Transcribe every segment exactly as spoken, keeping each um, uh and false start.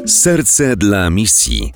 Serce dla misji.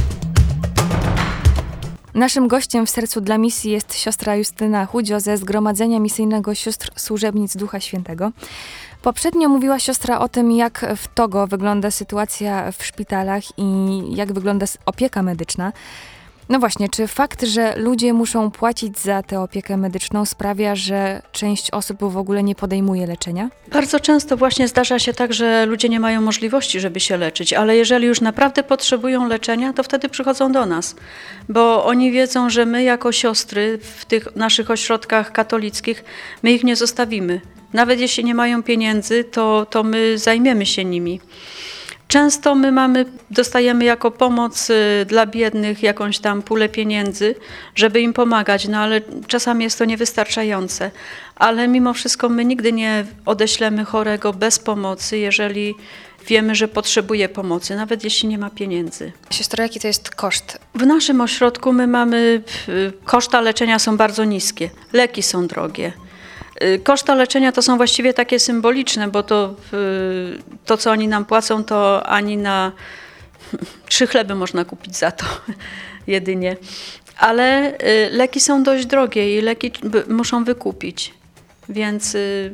Naszym gościem w Sercu dla misji jest siostra Justyna Chudzio ze Zgromadzenia Misyjnego Sióstr Służebnic Ducha Świętego. Poprzednio mówiła siostra o tym, jak w Togo wygląda sytuacja w szpitalach i jak wygląda opieka medyczna. No właśnie, czy fakt, że ludzie muszą płacić za tę opiekę medyczną sprawia, że część osób w ogóle nie podejmuje leczenia? Bardzo często właśnie zdarza się tak, że ludzie nie mają możliwości, żeby się leczyć, ale jeżeli już naprawdę potrzebują leczenia, to wtedy przychodzą do nas, bo oni wiedzą, że my jako siostry w tych naszych ośrodkach katolickich, my ich nie zostawimy. Nawet jeśli nie mają pieniędzy, to, to my zajmiemy się nimi. Często my mamy, dostajemy jako pomoc dla biednych jakąś tam pulę pieniędzy, żeby im pomagać, no ale czasami jest to niewystarczające. Ale mimo wszystko my nigdy nie odeślemy chorego bez pomocy, jeżeli wiemy, że potrzebuje pomocy, nawet jeśli nie ma pieniędzy. Siostro, jaki to jest koszt? W naszym ośrodku my mamy, koszta leczenia są bardzo niskie, leki są drogie. Koszta leczenia to są właściwie takie symboliczne, bo to, to co oni nam płacą, to ani na trzy chleby można kupić za to jedynie. Ale leki są dość drogie i leki muszą wykupić. Więc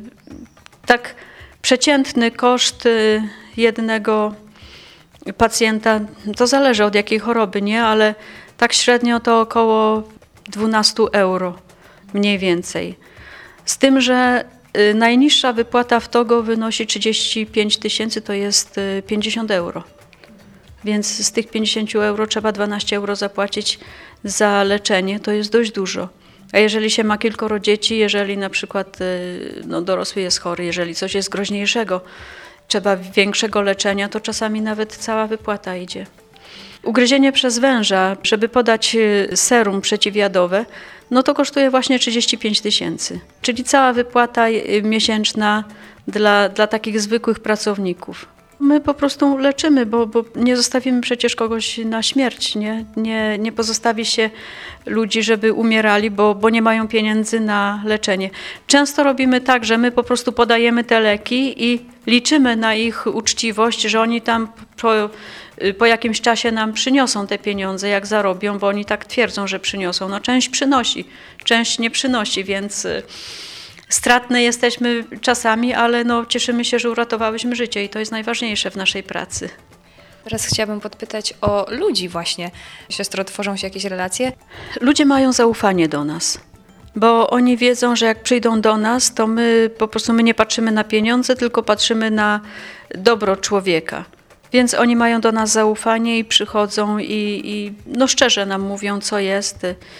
tak przeciętny koszt jednego pacjenta, to zależy od jakiej choroby, nie? Ale tak średnio to około dwanaście euro mniej więcej. Z tym, że najniższa wypłata w Togo wynosi trzydzieści pięć tysięcy, to jest pięćdziesiąt euro. Więc z tych pięćdziesiąt euro trzeba dwanaście euro zapłacić za leczenie, to jest dość dużo. A jeżeli się ma kilkoro dzieci, jeżeli na przykład no, dorosły jest chory, jeżeli coś jest groźniejszego, trzeba większego leczenia, to czasami nawet cała wypłata idzie. Ugryzienie przez węża, żeby podać serum przeciwjadowe, no to kosztuje właśnie trzydzieści pięć tysięcy. Czyli cała wypłata miesięczna dla, dla takich zwykłych pracowników. My po prostu leczymy, bo, bo nie zostawimy przecież kogoś na śmierć. Nie, nie, nie pozostawi się ludzi, żeby umierali, bo, bo nie mają pieniędzy na leczenie. Często robimy tak, że my po prostu podajemy te leki i liczymy na ich uczciwość, że oni tam po, po jakimś czasie nam przyniosą te pieniądze, jak zarobią, bo oni tak twierdzą, że przyniosą. No część przynosi, część nie przynosi, więc stratne jesteśmy czasami, ale no, cieszymy się, że uratowałyśmy życie i to jest najważniejsze w naszej pracy. Teraz chciałabym podpytać o ludzi właśnie. Siostro, tworzą się jakieś relacje? Ludzie mają zaufanie do nas, bo oni wiedzą, że jak przyjdą do nas, to my po prostu my nie patrzymy na pieniądze, tylko patrzymy na dobro człowieka. Więc oni mają do nas zaufanie i przychodzą i, i no szczerze nam mówią, co jest.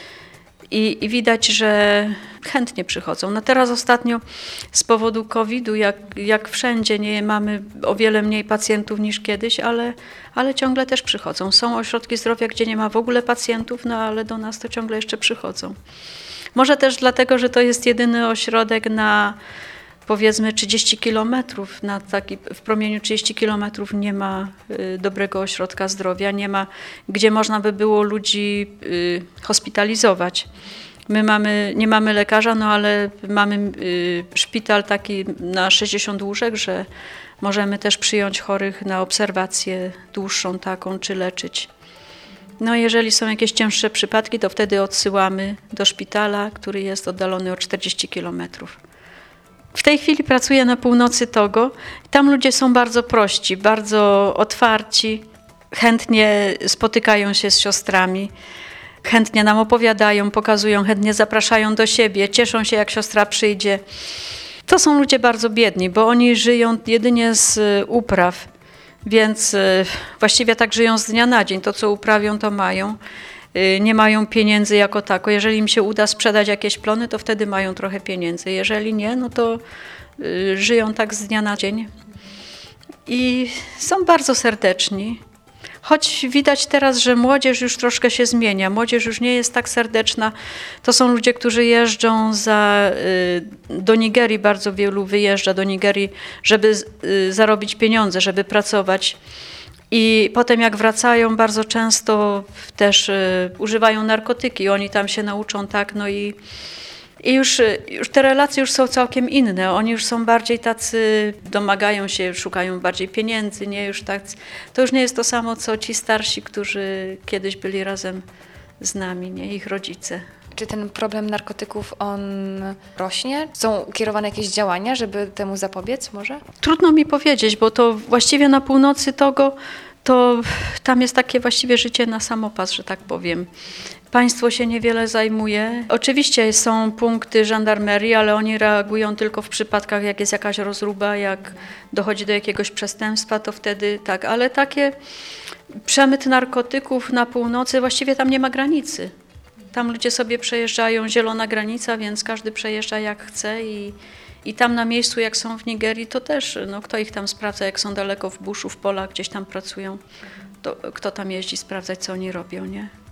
I, I widać, że chętnie przychodzą. No teraz ostatnio z powodu kowida, jak, jak wszędzie, nie mamy o wiele mniej pacjentów niż kiedyś, ale, ale ciągle też przychodzą. Są ośrodki zdrowia, gdzie nie ma w ogóle pacjentów, no ale do nas to ciągle jeszcze przychodzą. Może też dlatego, że to jest jedyny ośrodek na powiedzmy trzydzieści kilometrów, na taki, w promieniu trzydzieści kilometrów nie ma y, dobrego ośrodka zdrowia, nie ma, gdzie można by było ludzi y, hospitalizować. My mamy, nie mamy lekarza, no ale mamy y, szpital taki na sześćdziesiąt łóżek, że możemy też przyjąć chorych na obserwację dłuższą taką, czy leczyć. No jeżeli są jakieś cięższe przypadki, to wtedy odsyłamy do szpitala, który jest oddalony o czterdzieści kilometrów. W tej chwili pracuję na północy Togo. Tam ludzie są bardzo prości, bardzo otwarci, chętnie spotykają się z siostrami, chętnie nam opowiadają, pokazują, chętnie zapraszają do siebie, cieszą się, jak siostra przyjdzie. To są ludzie bardzo biedni, bo oni żyją jedynie z upraw, więc właściwie tak żyją z dnia na dzień. To, co uprawią, to mają. Nie mają pieniędzy jako tako. Jeżeli im się uda sprzedać jakieś plony, to wtedy mają trochę pieniędzy. Jeżeli nie, no to y, żyją tak z dnia na dzień. I są bardzo serdeczni. Choć widać teraz, że młodzież już troszkę się zmienia. Młodzież już nie jest tak serdeczna. To są ludzie, którzy jeżdżą za, y, do Nigerii. Bardzo wielu wyjeżdża do Nigerii, żeby y, zarobić pieniądze, żeby pracować. I potem jak wracają, bardzo często też y, używają narkotyki. Oni tam się nauczą tak, no i, I już, już te relacje już są całkiem inne. Oni już są bardziej tacy, domagają się, szukają bardziej pieniędzy, nie? Już tak, to już nie jest to samo, co ci starsi, którzy kiedyś byli razem z nami, nie? Ich rodzice. Czy ten problem narkotyków, on rośnie? Są kierowane jakieś działania, żeby temu zapobiec może? Trudno mi powiedzieć, bo to właściwie na północy Togo, to tam jest takie właściwie życie na samopas, że tak powiem. Państwo się niewiele zajmuje. Oczywiście są punkty żandarmerii, ale oni reagują tylko w przypadkach, jak jest jakaś rozruba, jak dochodzi do jakiegoś przestępstwa, to wtedy tak. Ale takie przemyt narkotyków na północy, właściwie tam nie ma granicy. Tam ludzie sobie przejeżdżają, zielona granica, więc każdy przejeżdża jak chce i, i tam na miejscu, jak są w Nigerii, to też, no kto ich tam sprawdza, jak są daleko w buszu, w polach, gdzieś tam pracują, to kto tam jeździ sprawdzać, co oni robią, nie?